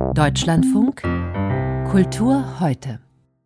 Deutschlandfunk Kultur heute.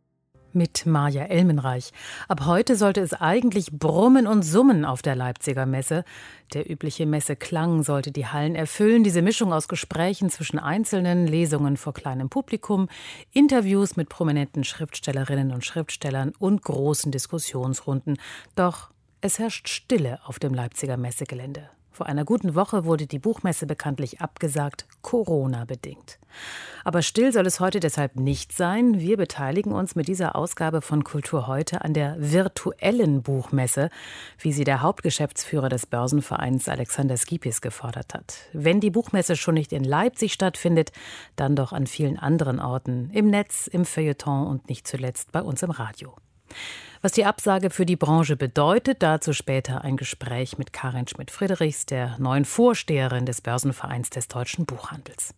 Mit Maja Elmenreich. Ab heute sollte es eigentlich brummen und summen auf der Leipziger Messe. Der übliche Messeklang sollte die Hallen erfüllen. Diese Mischung aus Gesprächen zwischen Einzelnen, Lesungen vor kleinem Publikum, Interviews mit prominenten Schriftstellerinnen und Schriftstellern und großen Diskussionsrunden. Doch es herrscht Stille auf dem Leipziger Messegelände. Vor einer guten Woche wurde die Buchmesse bekanntlich abgesagt, Corona-bedingt. Aber still soll es heute deshalb nicht sein. Wir beteiligen uns mit dieser Ausgabe von Kultur heute an der virtuellen Buchmesse, wie sie der Hauptgeschäftsführer des Börsenvereins Alexander Skipis gefordert hat. Wenn die Buchmesse schon nicht in Leipzig stattfindet, dann doch an vielen anderen Orten, im Netz, im Feuilleton und nicht zuletzt bei uns im Radio. Was die Absage für die Branche bedeutet, dazu später ein Gespräch mit Karin Schmidt-Friedrichs, der neuen Vorsteherin des Börsenvereins des deutschen Buchhandels.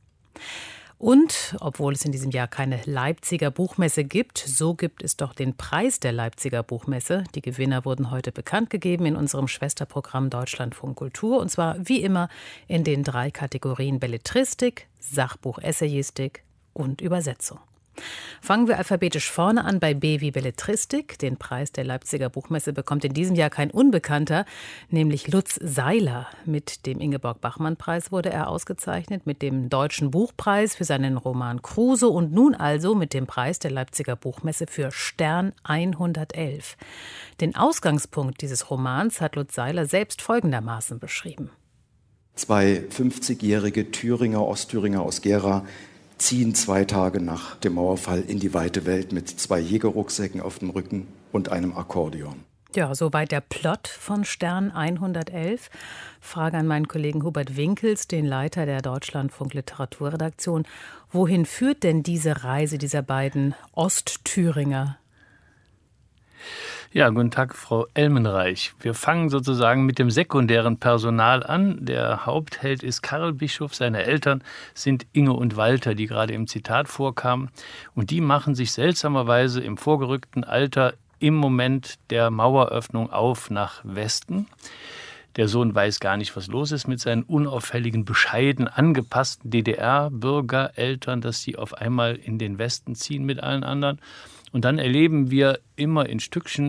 Und, obwohl es in diesem Jahr keine Leipziger Buchmesse gibt, so gibt es doch den Preis der Leipziger Buchmesse. Die Gewinner wurden heute bekannt gegeben in unserem Schwesterprogramm Deutschlandfunk Kultur. Und zwar wie immer in den 3 Kategorien Belletristik, Sachbuch, Essayistik und Übersetzung. Fangen wir alphabetisch vorne an bei B wie Belletristik. Den Preis der Leipziger Buchmesse bekommt in diesem Jahr kein Unbekannter, nämlich Lutz Seiler. Mit dem Ingeborg-Bachmann-Preis wurde er ausgezeichnet, mit dem Deutschen Buchpreis für seinen Roman Kruse und nun also mit dem Preis der Leipziger Buchmesse für Stern 111. Den Ausgangspunkt dieses Romans hat Lutz Seiler selbst folgendermaßen beschrieben. 2 50-jährige Ostthüringer aus Gera ziehen 2 Tage nach dem Mauerfall in die weite Welt mit 2 Jägerrucksäcken auf dem Rücken und einem Akkordeon. Ja, soweit der Plot von Stern 111. Frage an meinen Kollegen Hubert Winkels, den Leiter der Deutschlandfunk Literaturredaktion. Wohin führt denn diese Reise dieser beiden Ostthüringer? Ja, guten Tag, Frau Elmenreich. Wir fangen sozusagen mit dem sekundären Personal an. Der Hauptheld ist Karl Bischof. Seine Eltern sind Inge und Walter, die gerade im Zitat vorkamen. Und die machen sich seltsamerweise im vorgerückten Alter im Moment der Maueröffnung auf nach Westen. Der Sohn weiß gar nicht, was los ist mit seinen unauffälligen, bescheiden angepassten DDR-Bürgereltern, dass sie auf einmal in den Westen ziehen mit allen anderen. Und dann erleben wir immer in Stückchen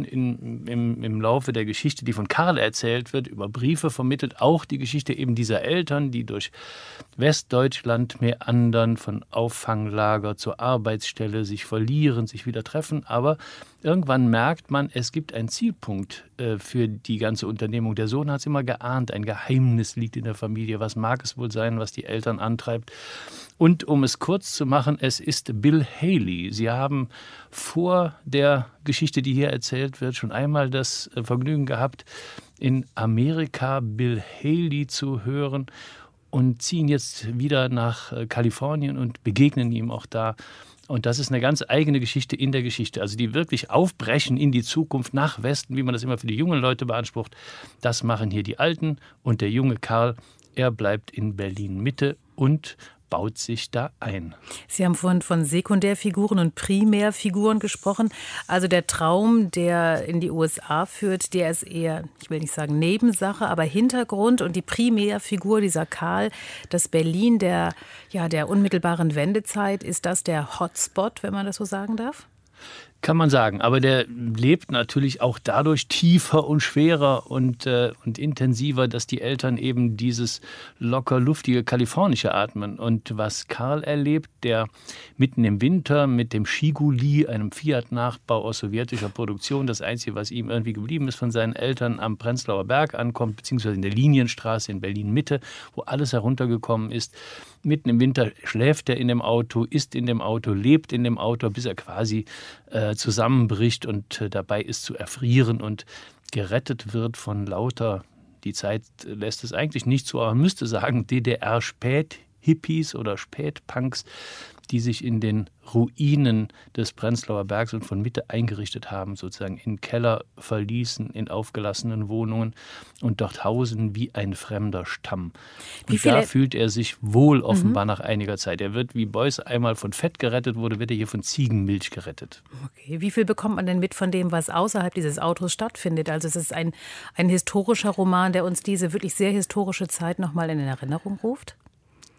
im Laufe der Geschichte, die von Karl erzählt wird, über Briefe vermittelt, auch die Geschichte eben dieser Eltern, die durch Westdeutschland meandern, von Auffanglager zur Arbeitsstelle sich verlieren, sich wieder treffen. Aber irgendwann merkt man, es gibt einen Zielpunkt für die ganze Unternehmung. Der Sohn hat es immer geahnt, ein Geheimnis liegt in der Familie. Was mag es wohl sein, was die Eltern antreibt? Und um es kurz zu machen, es ist Bill Haley. Sie haben vor der Geschichte, die hier erzählt wird, schon einmal das Vergnügen gehabt, in Amerika Bill Haley zu hören und ziehen jetzt wieder nach Kalifornien und begegnen ihm auch da. Und das ist eine ganz eigene Geschichte in der Geschichte. Also die wirklich aufbrechen in die Zukunft nach Westen, wie man das immer für die jungen Leute beansprucht. Das machen hier die Alten. Und der junge Karl, er bleibt in Berlin-Mitte und baut sich da ein. Sie haben vorhin von Sekundärfiguren und Primärfiguren gesprochen. Also der Traum, der in die USA führt, der ist eher, ich will nicht sagen Nebensache, aber Hintergrund. Und die Primärfigur, dieser Karl, das Berlin der unmittelbaren Wendezeit, ist das der Hotspot, wenn man das so sagen darf? Kann man sagen, aber der lebt natürlich auch dadurch tiefer und schwerer und intensiver, dass die Eltern eben dieses locker luftige kalifornische atmen. Und was Karl erlebt, der mitten im Winter mit dem Žiguli, einem Fiat-Nachbau aus sowjetischer Produktion, das Einzige, was ihm irgendwie geblieben ist von seinen Eltern, am Prenzlauer Berg ankommt, beziehungsweise in der Linienstraße in Berlin-Mitte, wo alles heruntergekommen ist. Mitten im Winter schläft er in dem Auto, isst in dem Auto, lebt in dem Auto, bis er quasi zusammenbricht und dabei ist zu erfrieren und gerettet wird von lauter, die Zeit lässt es eigentlich nicht so, aber man müsste sagen, DDR-Spät-Hippies oder Spätpunks, die sich in den Ruinen des Prenzlauer Bergs und von Mitte eingerichtet haben, sozusagen in Keller verließen, in aufgelassenen Wohnungen und dort hausen wie ein fremder Stamm. Und da fühlt er sich wohl offenbar nach einiger Zeit. Er wird, wie Beuys einmal von Fett gerettet wurde, wird er hier von Ziegenmilch gerettet. Okay. Wie viel bekommt man denn mit von dem, was außerhalb dieses Autos stattfindet? Also es ist ein historischer Roman, der uns diese wirklich sehr historische Zeit nochmal in Erinnerung ruft?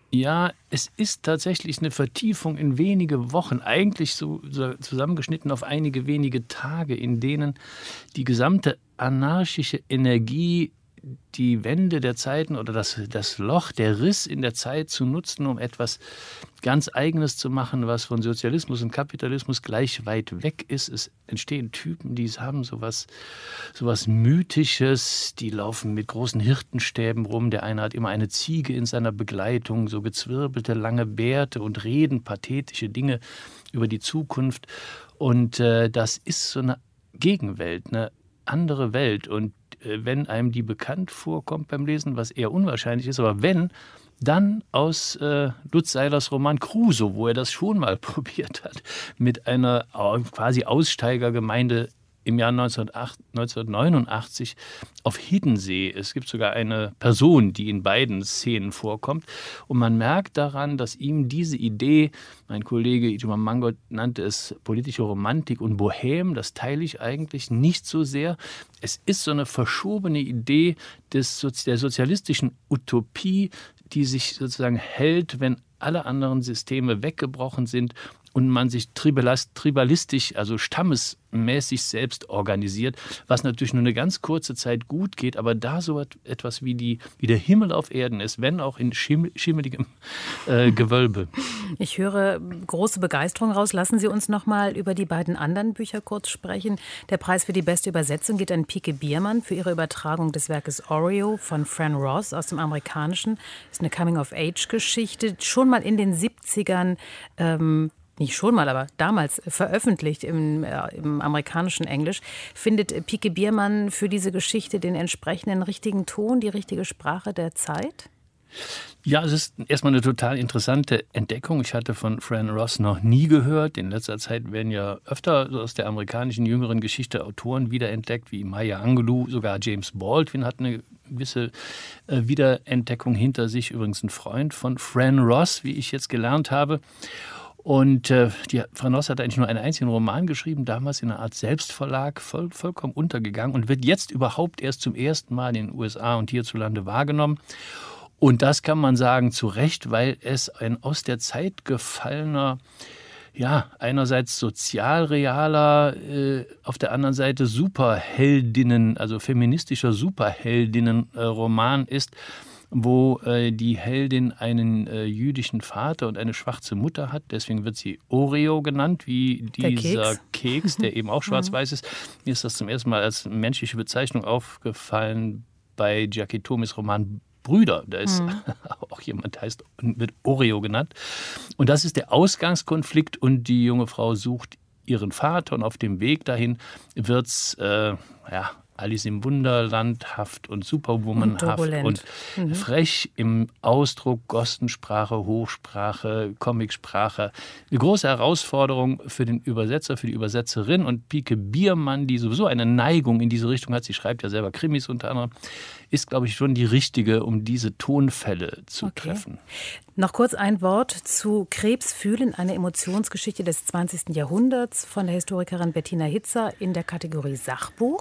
Ja, es ist tatsächlich eine Vertiefung in wenige Wochen, eigentlich so zusammengeschnitten auf einige wenige Tage, in denen die gesamte anarchische Energie, die Wende der Zeiten oder das Loch, der Riss in der Zeit zu nutzen, um etwas ganz Eigenes zu machen, was von Sozialismus und Kapitalismus gleich weit weg ist. Es entstehen Typen, die haben sowas Mythisches, die laufen mit großen Hirtenstäben rum. Der eine hat immer eine Ziege in seiner Begleitung, so gezwirbelte, lange Bärte und reden pathetische Dinge über die Zukunft. Und das ist so eine Gegenwelt, eine andere Welt. Und wenn einem die bekannt vorkommt beim Lesen, was eher unwahrscheinlich ist, aber wenn, dann aus Lutz Seilers Roman Crusoe, wo er das schon mal probiert hat, mit einer quasi Aussteigergemeinde im Jahr 1989 auf Hiddensee. Es gibt sogar eine Person, die in beiden Szenen vorkommt. Und man merkt daran, dass ihm diese Idee, mein Kollege Ijoma Mangold nannte es politische Romantik und Bohème, das teile ich eigentlich nicht so sehr. Es ist so eine verschobene Idee der sozialistischen Utopie, die sich sozusagen hält, wenn alle anderen Systeme weggebrochen sind und man sich tribalistisch, also stammesmäßig selbst organisiert, was natürlich nur eine ganz kurze Zeit gut geht, aber da so etwas wie der Himmel auf Erden ist, wenn auch in schimmeligem Gewölbe. Ich höre große Begeisterung raus. Lassen Sie uns noch mal über die beiden anderen Bücher kurz sprechen. Der Preis für die beste Übersetzung geht an Pike Biermann für ihre Übertragung des Werkes Oreo von Fran Ross aus dem Amerikanischen. Das ist eine Coming-of-Age-Geschichte, schon mal in den 70ern nicht schon mal, aber damals veröffentlicht im amerikanischen Englisch. Findet Pike Biermann für diese Geschichte den entsprechenden richtigen Ton, die richtige Sprache der Zeit? Ja, es ist erstmal eine total interessante Entdeckung. Ich hatte von Fran Ross noch nie gehört. In letzter Zeit werden ja öfter aus der amerikanischen jüngeren Geschichte Autoren wiederentdeckt, wie Maya Angelou, sogar James Baldwin hat eine gewisse Wiederentdeckung hinter sich. Übrigens ein Freund von Fran Ross, wie ich jetzt gelernt habe. Und Fran Ross hat eigentlich nur einen einzigen Roman geschrieben, damals in einer Art Selbstverlag, vollkommen untergegangen und wird jetzt überhaupt erst zum ersten Mal in den USA und hierzulande wahrgenommen. Und das kann man sagen zu Recht, weil es ein aus der Zeit gefallener, ja, einerseits sozialrealer, auf der anderen Seite Superheldinnen, also feministischer Superheldinnen-Roman ist, wo die Heldin einen jüdischen Vater und eine schwarze Mutter hat. Deswegen wird sie Oreo genannt, wie dieser Keks, der eben auch schwarz-weiß ist. Mir ist das zum ersten Mal als menschliche Bezeichnung aufgefallen bei Giacotomis Roman Brüder. Da ist auch jemand, wird Oreo genannt. Und das ist der Ausgangskonflikt und die junge Frau sucht ihren Vater und auf dem Weg dahin wird es, Alice im Wunderlandhaft und Superwomanhaft und frech im Ausdruck, Gostensprache, Hochsprache, Comicsprache. Eine große Herausforderung für den Übersetzer, für die Übersetzerin. Und Pike Biermann, die sowieso eine Neigung in diese Richtung hat, sie schreibt ja selber Krimis unter anderem, ist, glaube ich, schon die richtige, um diese Tonfälle zu treffen. Noch kurz ein Wort zu Krebs fühlen, eine Emotionsgeschichte des 20. Jahrhunderts von der Historikerin Bettina Hitzer in der Kategorie Sachbuch.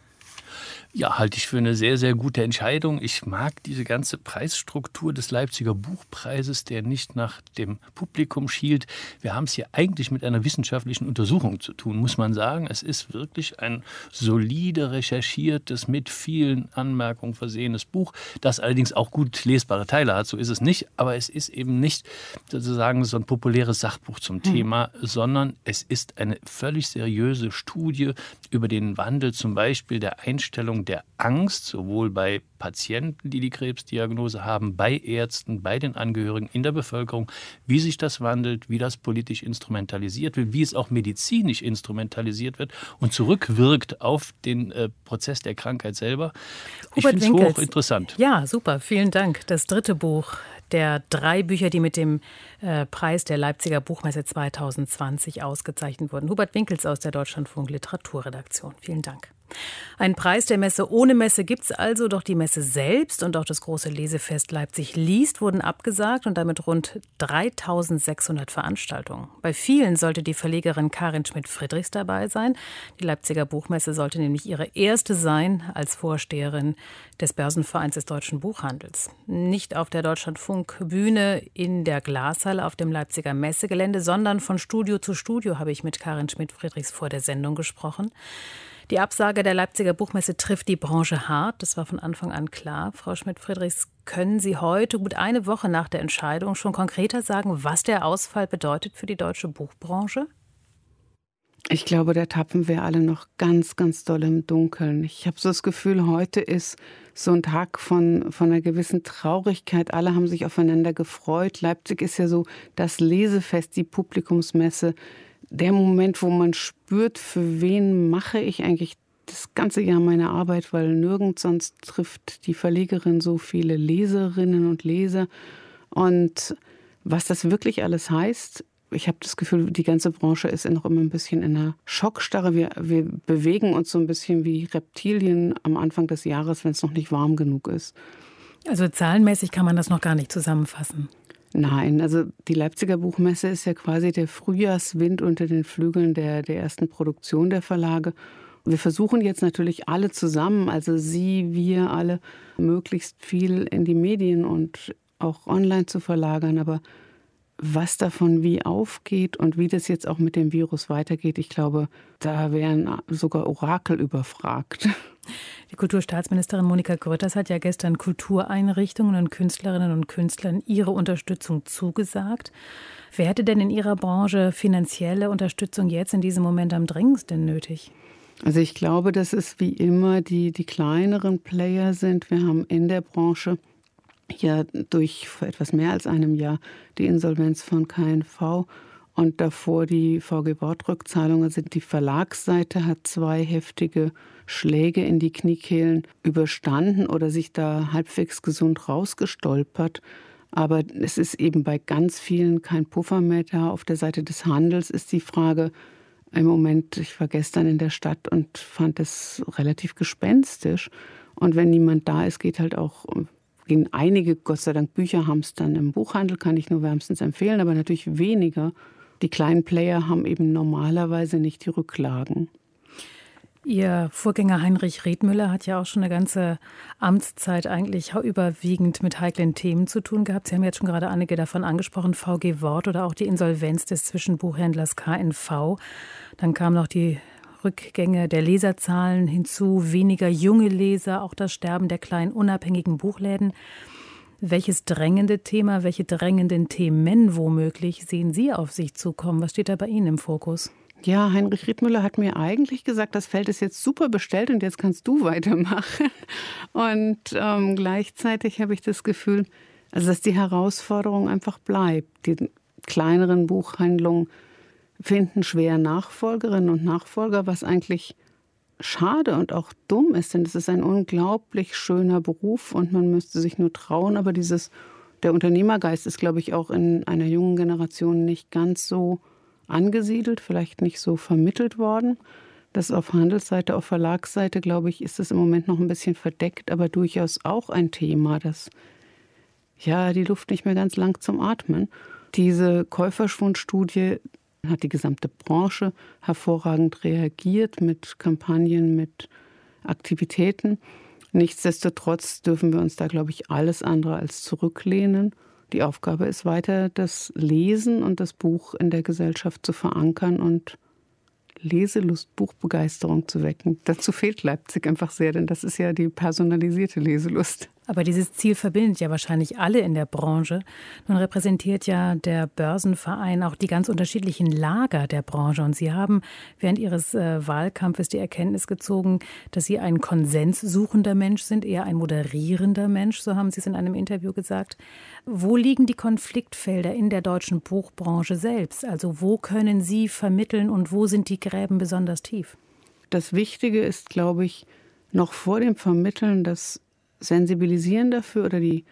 Ja, halte ich für eine sehr, sehr gute Entscheidung. Ich mag diese ganze Preisstruktur des Leipziger Buchpreises, der nicht nach dem Publikum schielt. Wir haben es hier eigentlich mit einer wissenschaftlichen Untersuchung zu tun, muss man sagen. Es ist wirklich ein solide recherchiertes, mit vielen Anmerkungen versehenes Buch, das allerdings auch gut lesbare Teile hat. So ist es nicht, aber es ist eben nicht sozusagen so ein populäres Sachbuch zum Thema, sondern es ist eine völlig seriöse Studie über den Wandel zum Beispiel der Einstellung der Angst, sowohl bei Patienten, die die Krebsdiagnose haben, bei Ärzten, bei den Angehörigen in der Bevölkerung, wie sich das wandelt, wie das politisch instrumentalisiert wird, wie es auch medizinisch instrumentalisiert wird und zurückwirkt auf den Prozess der Krankheit selber. Ich finde es hochinteressant. Ja, super, vielen Dank. Das dritte Buch der 3 Bücher, die mit dem Preis der Leipziger Buchmesse 2020 ausgezeichnet wurden. Hubert Winkels aus der Deutschlandfunk Literaturredaktion. Vielen Dank. Ein Preis der Messe ohne Messe gibt's also, doch die Messe selbst und auch das große Lesefest Leipzig liest wurden abgesagt und damit rund 3.600 Veranstaltungen. Bei vielen sollte die Verlegerin Karin Schmidt-Friedrichs dabei sein. Die Leipziger Buchmesse sollte nämlich ihre erste sein als Vorsteherin des Börsenvereins des deutschen Buchhandels. Nicht auf der Deutschlandfunk-Bühne in der Glashalle auf dem Leipziger Messegelände, sondern von Studio zu Studio habe ich mit Karin Schmidt-Friedrichs vor der Sendung gesprochen. Die Absage der Leipziger Buchmesse trifft die Branche hart. Das war von Anfang an klar. Frau Schmidt-Friedrichs, können Sie heute, gut eine Woche nach der Entscheidung, schon konkreter sagen, was der Ausfall bedeutet für die deutsche Buchbranche? Ich glaube, da tappen wir alle noch ganz, ganz doll im Dunkeln. Ich habe so das Gefühl, heute ist so ein Tag von einer gewissen Traurigkeit. Alle haben sich aufeinander gefreut. Leipzig ist ja so das Lesefest, die Publikumsmesse. Der Moment, wo man spürt, für wen mache ich eigentlich das ganze Jahr meine Arbeit, weil nirgends sonst trifft die Verlegerin so viele Leserinnen und Leser. Und was das wirklich alles heißt, ich habe das Gefühl, die ganze Branche ist noch immer ein bisschen in einer Schockstarre. Wir bewegen uns so ein bisschen wie Reptilien am Anfang des Jahres, wenn es noch nicht warm genug ist. Also zahlenmäßig kann man das noch gar nicht zusammenfassen. Nein, also die Leipziger Buchmesse ist ja quasi der Frühjahrswind unter den Flügeln der ersten Produktion der Verlage. Wir versuchen jetzt natürlich alle zusammen, also Sie, wir alle, möglichst viel in die Medien und auch online zu verlagern. Aber was davon wie aufgeht und wie das jetzt auch mit dem Virus weitergeht, ich glaube, da wären sogar Orakel überfragt. Die Kulturstaatsministerin Monika Grütters hat ja gestern Kultureinrichtungen und Künstlerinnen und Künstlern ihre Unterstützung zugesagt. Wer hätte denn in Ihrer Branche finanzielle Unterstützung jetzt in diesem Moment am dringendsten nötig? Also ich glaube, dass es wie immer die kleineren Player sind. Wir haben in der Branche ja durch vor etwas mehr als einem Jahr die Insolvenz von KNV und davor die VG-Wort-Rückzahlung. Also die Verlagsseite hat 2 heftige Schläge in die Kniekehlen überstanden oder sich da halbwegs gesund rausgestolpert. Aber es ist eben bei ganz vielen kein Puffer mehr da. Auf der Seite des Handels ist die Frage im Moment, ich war gestern in der Stadt und fand es relativ gespenstisch. Und wenn niemand da ist, gehen einige, Gott sei Dank, Bücher hamstern im Buchhandel, kann ich nur wärmstens empfehlen, aber natürlich weniger. Die kleinen Player haben eben normalerweise nicht die Rücklagen. Ihr Vorgänger Heinrich Riethmüller hat ja auch schon eine ganze Amtszeit eigentlich überwiegend mit heiklen Themen zu tun gehabt. Sie haben jetzt schon gerade einige davon angesprochen, VG Wort oder auch die Insolvenz des Zwischenbuchhändlers KNV. Dann kamen noch die Rückgänge der Leserzahlen hinzu, weniger junge Leser, auch das Sterben der kleinen unabhängigen Buchläden. Welches drängende Thema, welche drängenden Themen womöglich sehen Sie auf sich zukommen? Was steht da bei Ihnen im Fokus? Ja, Heinrich Riethmüller hat mir eigentlich gesagt, das Feld ist jetzt super bestellt und jetzt kannst du weitermachen. Und gleichzeitig habe ich das Gefühl, also dass die Herausforderung einfach bleibt. Die kleineren Buchhandlungen finden schwer Nachfolgerinnen und Nachfolger, was eigentlich schade und auch dumm ist, denn es ist ein unglaublich schöner Beruf und man müsste sich nur trauen. Aber der Unternehmergeist ist, glaube ich, auch in einer jungen Generation nicht ganz so angesiedelt, vielleicht nicht so vermittelt worden. Das auf Handelsseite, auf Verlagsseite, glaube ich, ist es im Moment noch ein bisschen verdeckt, aber durchaus auch ein Thema, das die Luft nicht mehr ganz lang zum Atmen. Diese Käuferschwundstudie hat die gesamte Branche hervorragend reagiert mit Kampagnen, mit Aktivitäten. Nichtsdestotrotz dürfen wir uns da, glaube ich, alles andere als zurücklehnen. Die Aufgabe ist weiter, das Lesen und das Buch in der Gesellschaft zu verankern und Leselust, Buchbegeisterung zu wecken. Dazu fehlt Leipzig einfach sehr, denn das ist ja die personalisierte Leselust. Aber dieses Ziel verbindet ja wahrscheinlich alle in der Branche. Nun repräsentiert ja der Börsenverein auch die ganz unterschiedlichen Lager der Branche. Und Sie haben während Ihres Wahlkampfes die Erkenntnis gezogen, dass Sie ein konsenssuchender Mensch sind, eher ein moderierender Mensch, so haben Sie es in einem Interview gesagt. Wo liegen die Konfliktfelder in der deutschen Buchbranche selbst? Also wo können Sie vermitteln und wo sind die Gräben besonders tief? Das Wichtige ist, glaube ich, noch vor dem Vermitteln das Sensibilisieren dafür oder die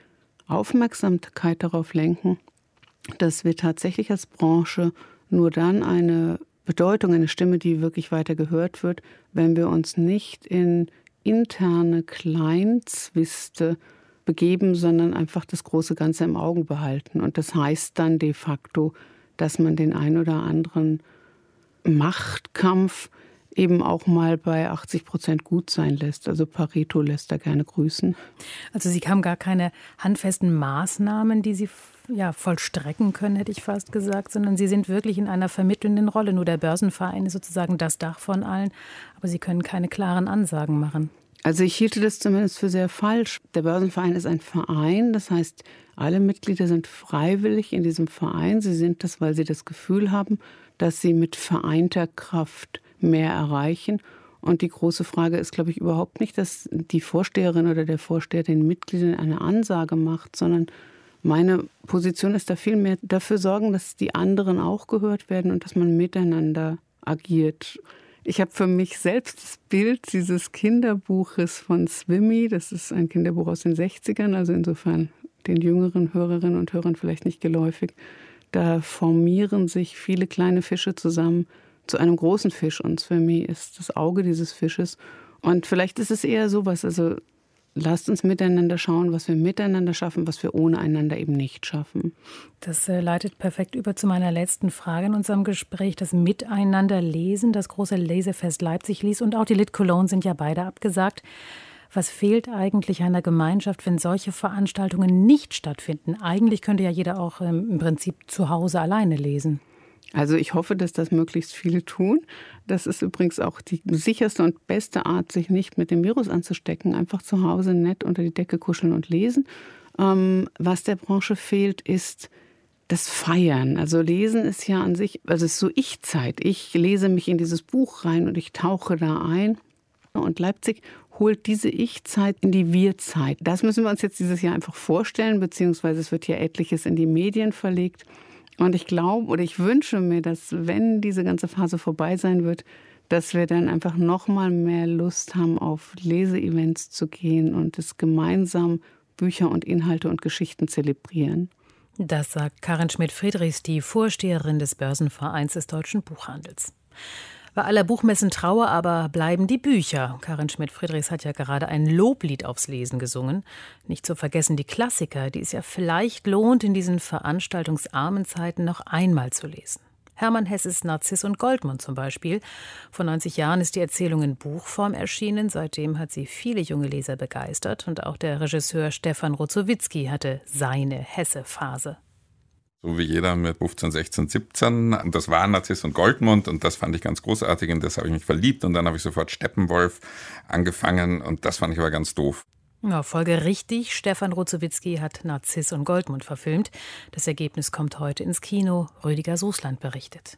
Aufmerksamkeit darauf lenken, dass wir tatsächlich als Branche nur dann eine Bedeutung, eine Stimme, die wirklich weiter gehört wird, wenn wir uns nicht in interne Kleinzwiste begeben, sondern einfach das große Ganze im Auge behalten. Und das heißt dann de facto, dass man den ein oder anderen Machtkampf eben auch mal bei 80% gut sein lässt. Also Pareto lässt da gerne grüßen. Also Sie haben gar keine handfesten Maßnahmen, die Sie vollstrecken können, hätte ich fast gesagt, sondern Sie sind wirklich in einer vermittelnden Rolle. Nur der Börsenverein ist sozusagen das Dach von allen, aber Sie können keine klaren Ansagen machen. Also ich hielte das zumindest für sehr falsch. Der Börsenverein ist ein Verein, das heißt, alle Mitglieder sind freiwillig in diesem Verein. Sie sind das, weil sie das Gefühl haben, dass sie mit vereinter Kraft mehr erreichen. Und die große Frage ist, glaube ich, überhaupt nicht, dass die Vorsteherin oder der Vorsteher den Mitgliedern eine Ansage macht, sondern meine Position ist da vielmehr dafür sorgen, dass die anderen auch gehört werden und dass man miteinander agiert. Ich habe für mich selbst das Bild dieses Kinderbuches von Swimmy, das ist ein Kinderbuch aus den 60ern, also insofern den jüngeren Hörerinnen und Hörern vielleicht nicht geläufig. Da formieren sich viele kleine Fische zusammen zu einem großen Fisch und Swimmy ist das Auge dieses Fisches. Und vielleicht ist es eher sowas, also lasst uns miteinander schauen, was wir miteinander schaffen, was wir ohne einander eben nicht schaffen. Das leitet perfekt über zu meiner letzten Frage in unserem Gespräch. Das Miteinander-Lesen, das große Lesefest Leipzig-Lies und auch die Lit Cologne sind ja beide abgesagt. Was fehlt eigentlich einer Gemeinschaft, wenn solche Veranstaltungen nicht stattfinden? Eigentlich könnte ja jeder auch im Prinzip zu Hause alleine lesen. Also ich hoffe, dass das möglichst viele tun. Das ist übrigens auch die sicherste und beste Art, sich nicht mit dem Virus anzustecken. Einfach zu Hause nett unter die Decke kuscheln und lesen. Was der Branche fehlt, ist das Feiern. Also Lesen ist ja an sich, also es ist so Ich-Zeit. Ich lese mich in dieses Buch rein und ich tauche da ein. Und Leipzig holt diese Ich-Zeit in die Wir-Zeit. Das müssen wir uns jetzt dieses Jahr einfach vorstellen, beziehungsweise es wird ja etliches in die Medien verlegt. Und ich glaube oder ich wünsche mir, dass, wenn diese ganze Phase vorbei sein wird, dass wir dann einfach noch mal mehr Lust haben, auf Leseevents zu gehen und es gemeinsam Bücher und Inhalte und Geschichten zelebrieren. Das sagt Karin Schmidt-Friedrichs, die Vorsteherin des Börsenvereins des Deutschen Buchhandels. Bei aller Buchmessen-Trauer aber bleiben die Bücher. Karin Schmidt-Friedrichs hat ja gerade ein Loblied aufs Lesen gesungen. Nicht zu vergessen die Klassiker, die es ja vielleicht lohnt, in diesen veranstaltungsarmen Zeiten noch einmal zu lesen. Hermann Hesses Narziss und Goldmund zum Beispiel. Vor 90 Jahren ist die Erzählung in Buchform erschienen. Seitdem hat sie viele junge Leser begeistert. Und auch der Regisseur Stefan Rozowitzki hatte seine Hesse-Phase. So wie jeder mit 15, 16, 17. Und das war Narziss und Goldmund und das fand ich ganz großartig und das habe ich mich verliebt und dann habe ich sofort Steppenwolf angefangen und das fand ich aber ganz doof. Ja, folgerichtig, Stefan Rozowitzki hat Narziss und Goldmund verfilmt. Das Ergebnis kommt heute ins Kino. Rüdiger Sußland berichtet.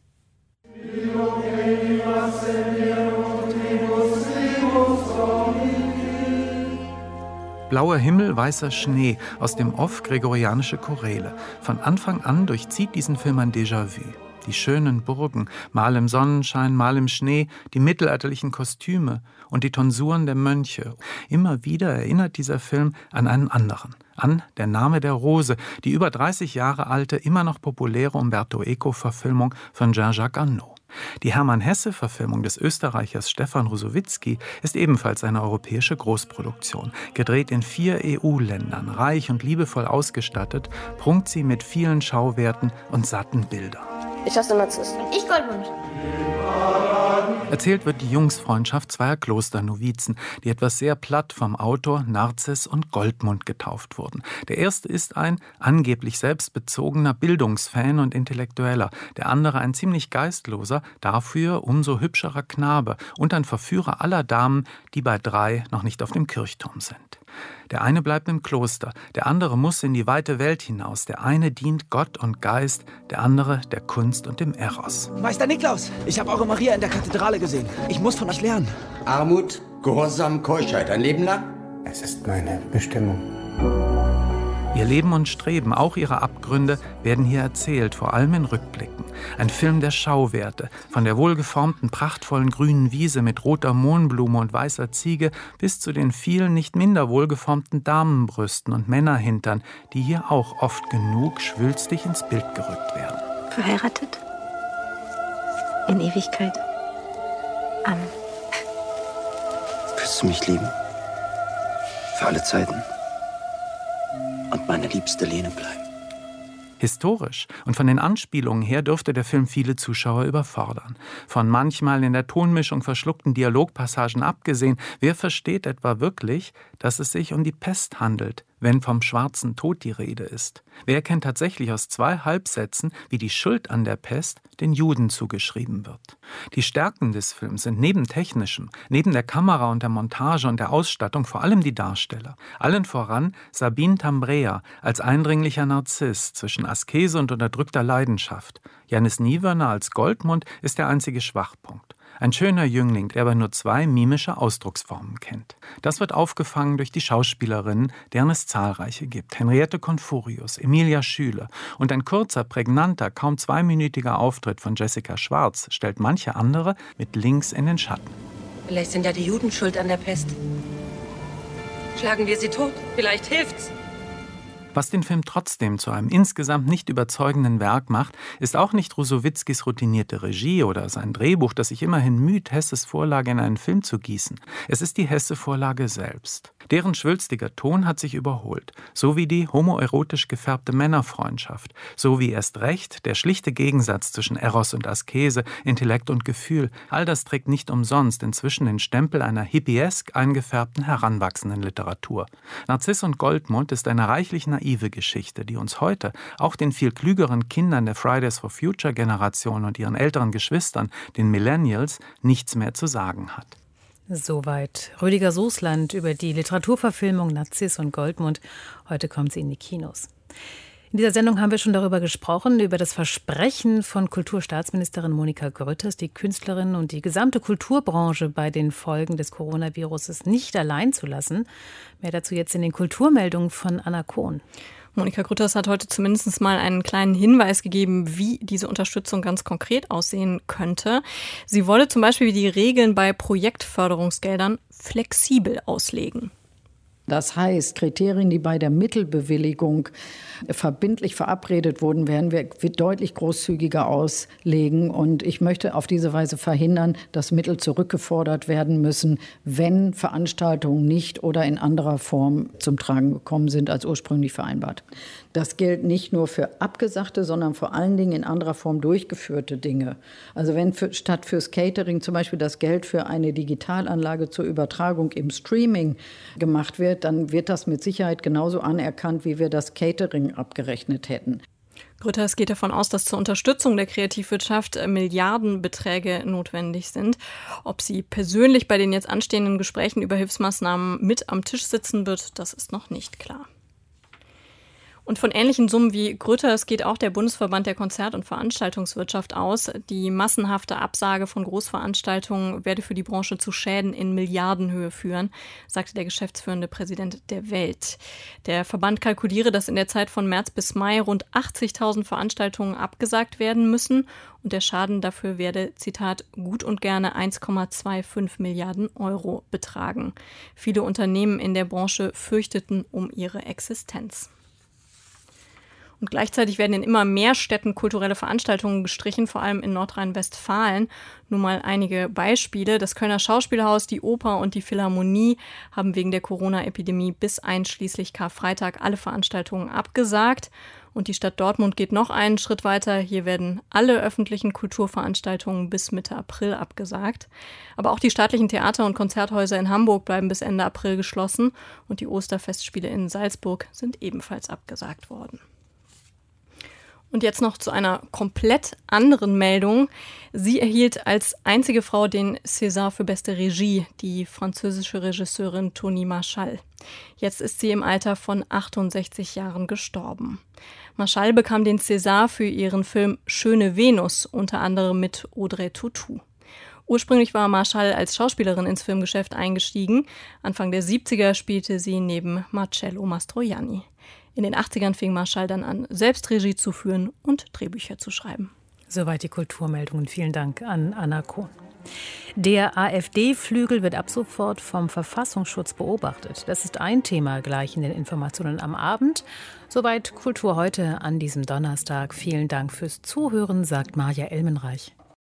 Blauer Himmel, weißer Schnee aus dem Off gregorianische Choräle. Von Anfang an durchzieht diesen Film ein Déjà-vu. Die schönen Burgen, mal im Sonnenschein, mal im Schnee, die mittelalterlichen Kostüme und die Tonsuren der Mönche. Immer wieder erinnert dieser Film an einen anderen. An Der Name der Rose, die über 30 Jahre alte, immer noch populäre Umberto Eco-Verfilmung von Jean-Jacques Annaud. Die Hermann-Hesse-Verfilmung des Österreichers Stefan Rozowitzki ist ebenfalls eine europäische Großproduktion. Gedreht in 4 EU-Ländern, reich und liebevoll ausgestattet, prunkt sie mit vielen Schauwerten und satten Bildern. Ich hasse Narziss. Ich Goldmund. Erzählt wird die Jungsfreundschaft zweier Klosternovizen, die etwas sehr platt vom Autor Narziss und Goldmund getauft wurden. Der erste ist ein angeblich selbstbezogener Bildungsfan und Intellektueller, der andere ein ziemlich geistloser, dafür umso hübscherer Knabe und ein Verführer aller Damen, die bei 3 noch nicht auf dem Kirchturm sind. Der eine bleibt im Kloster, der andere muss in die weite Welt hinaus. Der eine dient Gott und Geist, der andere der Kunst und dem Eros. Meister Niklaus, ich habe eure Maria in der Kathedrale gesehen. Ich muss von euch lernen. Armut, Gehorsam, Keuschheit, ein Leben lang? Es ist meine Bestimmung. Ihr Leben und Streben, auch ihre Abgründe, werden hier erzählt, vor allem in Rückblicken. Ein Film der Schauwerte, von der wohlgeformten, prachtvollen grünen Wiese mit roter Mohnblume und weißer Ziege bis zu den vielen nicht minder wohlgeformten Damenbrüsten und Männerhintern, die hier auch oft genug schwülstig ins Bild gerückt werden. Verheiratet? In Ewigkeit. Amen. Wirst du mich lieben? Für alle Zeiten? Und meine liebste Lene bleiben? Historisch und von den Anspielungen her dürfte der Film viele Zuschauer überfordern. Von manchmal in der Tonmischung verschluckten Dialogpassagen abgesehen, wer versteht etwa wirklich, dass es sich um die Pest handelt, wenn vom schwarzen Tod die Rede ist? Wer kennt tatsächlich aus 2 Halbsätzen, wie die Schuld an der Pest den Juden zugeschrieben wird? Die Stärken des Films sind neben technischem, neben der Kamera und der Montage und der Ausstattung vor allem die Darsteller. Allen voran Sabine Tambrea als eindringlicher Narziss zwischen Askese und unterdrückter Leidenschaft. Jannis Niewöhner als Goldmund ist der einzige Schwachpunkt. Ein schöner Jüngling, der aber nur 2 mimische Ausdrucksformen kennt. Das wird aufgefangen durch die Schauspielerinnen, deren es zahlreiche gibt. Henriette Confurius, Emilia Schüle und ein kurzer, prägnanter, kaum 2-minütiger Auftritt von Jessica Schwarz stellt manche andere mit links in den Schatten. Vielleicht sind ja die Juden schuld an der Pest. Schlagen wir sie tot? Vielleicht hilft's. Was den Film trotzdem zu einem insgesamt nicht überzeugenden Werk macht, ist auch nicht Rusowitzkis routinierte Regie oder sein Drehbuch, das sich immerhin müht, Hesses Vorlage in einen Film zu gießen. Es ist die Hesse-Vorlage selbst. Deren schwülstiger Ton hat sich überholt, so wie die homoerotisch gefärbte Männerfreundschaft, so wie erst recht der schlichte Gegensatz zwischen Eros und Askese, Intellekt und Gefühl. All das trägt nicht umsonst inzwischen den Stempel einer hippiesk eingefärbten, heranwachsenden Literatur. Narziss und Goldmund ist eine reichlich naive Geschichte, die uns heute, auch den viel klügeren Kindern der Fridays for Future Generation und ihren älteren Geschwistern, den Millennials, nichts mehr zu sagen hat. Soweit Rüdiger Sußland über die Literaturverfilmung Narziss und Goldmund. Heute kommt sie in die Kinos. In dieser Sendung haben wir schon darüber gesprochen, über das Versprechen von Kulturstaatsministerin Monika Grütters, die Künstlerinnen und die gesamte Kulturbranche bei den Folgen des Coronavirus nicht allein zu lassen. Mehr dazu jetzt in den Kulturmeldungen von Anna Kohn. Monika Grütters hat heute zumindest mal einen kleinen Hinweis gegeben, wie diese Unterstützung ganz konkret aussehen könnte. Sie wolle zum Beispiel die Regeln bei Projektförderungsgeldern flexibel auslegen. Das heißt, Kriterien, die bei der Mittelbewilligung verbindlich verabredet wurden, werden wir deutlich großzügiger auslegen. Und ich möchte auf diese Weise verhindern, dass Mittel zurückgefordert werden müssen, wenn Veranstaltungen nicht oder in anderer Form zum Tragen gekommen sind als ursprünglich vereinbart. Das gilt nicht nur für abgesagte, sondern vor allen Dingen in anderer Form durchgeführte Dinge. Also wenn statt fürs Catering zum Beispiel das Geld für eine Digitalanlage zur Übertragung im Streaming gemacht wird, dann wird das mit Sicherheit genauso anerkannt, wie wir das Catering abgerechnet hätten. Grütters geht davon aus, dass zur Unterstützung der Kreativwirtschaft Milliardenbeträge notwendig sind. Ob sie persönlich bei den jetzt anstehenden Gesprächen über Hilfsmaßnahmen mit am Tisch sitzen wird, das ist noch nicht klar. Und von ähnlichen Summen wie Grütters geht auch der Bundesverband der Konzert- und Veranstaltungswirtschaft aus. Die massenhafte Absage von Großveranstaltungen werde für die Branche zu Schäden in Milliardenhöhe führen, sagte der geschäftsführende Präsident der Welt. Der Verband kalkuliere, dass in der Zeit von März bis Mai rund 80.000 Veranstaltungen abgesagt werden müssen und der Schaden dafür werde, Zitat, gut und gerne 1,25 Milliarden Euro betragen. Viele Unternehmen in der Branche fürchteten um ihre Existenz. Und gleichzeitig werden in immer mehr Städten kulturelle Veranstaltungen gestrichen, vor allem in Nordrhein-Westfalen. Nur mal einige Beispiele. Das Kölner Schauspielhaus, die Oper und die Philharmonie haben wegen der Corona-Epidemie bis einschließlich Karfreitag alle Veranstaltungen abgesagt. Und die Stadt Dortmund geht noch einen Schritt weiter. Hier werden alle öffentlichen Kulturveranstaltungen bis Mitte April abgesagt. Aber auch die staatlichen Theater- und Konzerthäuser in Hamburg bleiben bis Ende April geschlossen. Und die Osterfestspiele in Salzburg sind ebenfalls abgesagt worden. Und jetzt noch zu einer komplett anderen Meldung. Sie erhielt als einzige Frau den César für beste Regie, die französische Regisseurin Toni Marshall. Jetzt ist sie im Alter von 68 Jahren gestorben. Marshall bekam den César für ihren Film Schöne Venus, unter anderem mit Audrey Tautou. Ursprünglich war Marshall als Schauspielerin ins Filmgeschäft eingestiegen. Anfang der 70er spielte sie neben Marcello Mastroianni. In den 80ern fing Marshall dann an, selbst Regie zu führen und Drehbücher zu schreiben. Soweit die Kulturmeldungen. Vielen Dank an Anna Kohn. Der AfD-Flügel wird ab sofort vom Verfassungsschutz beobachtet. Das ist ein Thema gleich in den Informationen am Abend. Soweit Kultur heute an diesem Donnerstag. Vielen Dank fürs Zuhören, sagt Maja Elmenreich.